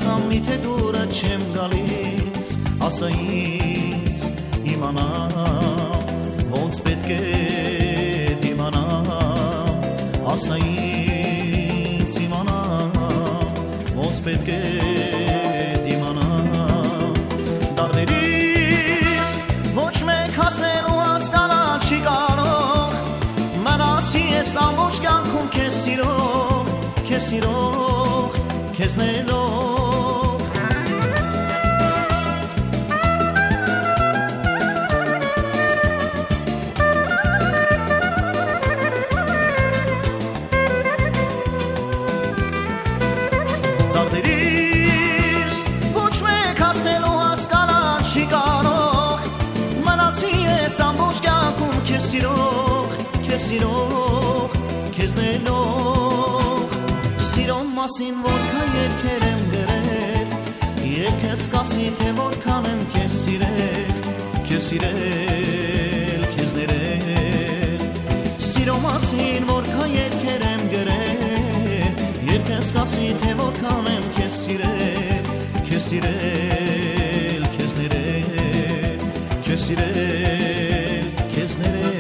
կարծամ միթե դուրը չեմ գալիս, ասա ինձ իմանամ, ոնց պետք է դիմանամ, ասա ինձ իմանամ, ոնց պետք է դիմանամ, դարդերիս ոչ մեկ հասնելու հասկանալ չի կարող, մնացի ես ամբողջ կյանքում քեզ սիրող, քեզ սիրող, քեզ ներող Դարդերիս ոչ մեկ հասնելու հասկանալ չի կարող, մնացի ես ամբողջ կյանքում քեզ սիրող, քեզ սիրող, քեզ ներող Սիրո մասին որքան երգեր եմ գրել, երգս կասի թե որքան եմ քեզ սիրել, քեզ սիրել, քեզ ներել Սիրո մասին որքան երգեր եմ գրել, երգս կասի թե որքան եմ քեզ սիրել, քեզ սիրել, քեզ ներել, քեզ սիրել, քեզ ներել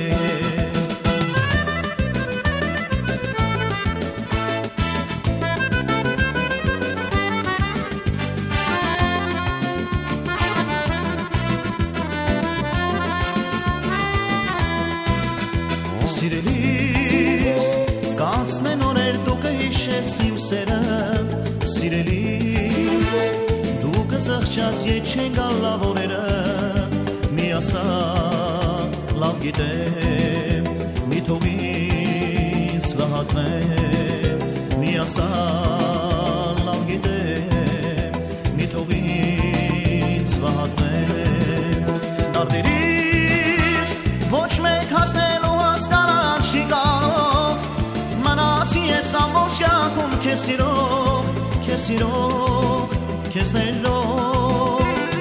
Սիրելիս, կանցնեն օրեր դու կհիշես իմ սերը Սիրելիս, դու կզղջաս ետ չեն գալ լավ օրերը Մի ասա, լավ գիտեմ, մի թող ինձ վհատվեմ Մի ասա, լավ գիտեմ, մի թող ինձ վհատվեմ Դարդերիս, ոչ մեկ հասնելու չի կարող, մնացի ես ամբողջ կյանքում քեզ սիրող, քեզ սիրող, քեզ ներող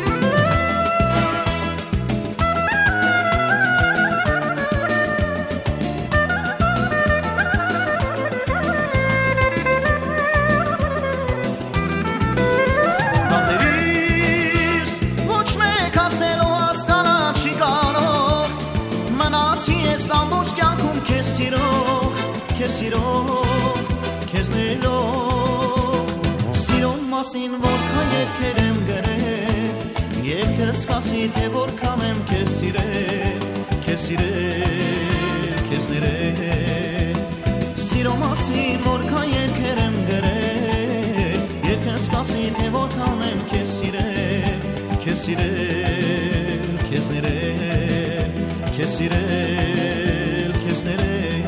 Դարդերիս, ոչ մեկ հասնելու հասկանալ չի կարող, մնացի ես ամբողջ կյանքում քեզ սիրող, քեզ սիրող, քեզ ներող Սիրո մասին որքան երգեր եմ գրել, երգս կասի թե որքան եմ քեզ սիրել, քեզ սիրել, քեզ ներել Սիրո մասին որքան երգեր եմ գրել, երգս կասի թե որքան եմ քեզ սիրել, քեզ սիրել, քեզ ներել, քեզ սիրել, քեզ ներել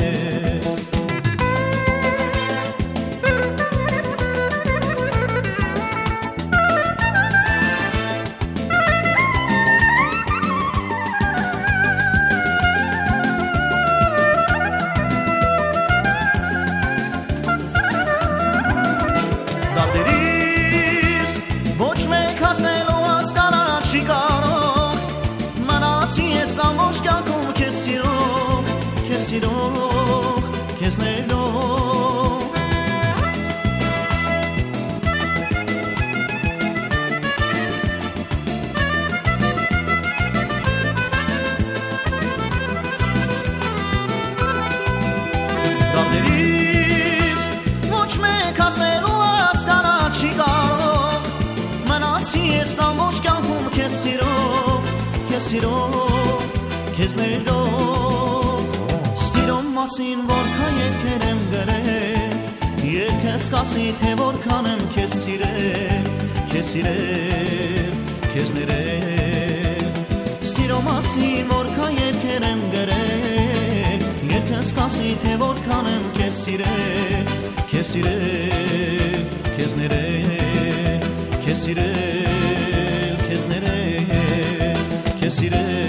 Դարդերիս, ոչ մեկ հասնելու հասկանալ չի կարող, մնացի ես ամբողջ կյանքում քեզ սիրող, քեզ սիրող, քեզ ներող Դարդերիս, ոչ մեկ հասնելու հասկանալ չի կարող, մնացի ես ամբողջ կյանքում քեզ սիրող, քեզ սիրող, քեզ ներող Սիրո մասին որքան երգեր եմ գրել, երգս կասի թե որքան եմ քեզ սիրել, քեզ սիրել, քեզ ներել Սիրո մասին որքան երգեր եմ գրել, երգս կասի թե որքան եմ քեզ սիրել, քեզ սիրել, քեզ ներել, քեզ սիրել, քեզ ներել, քեզ սիրել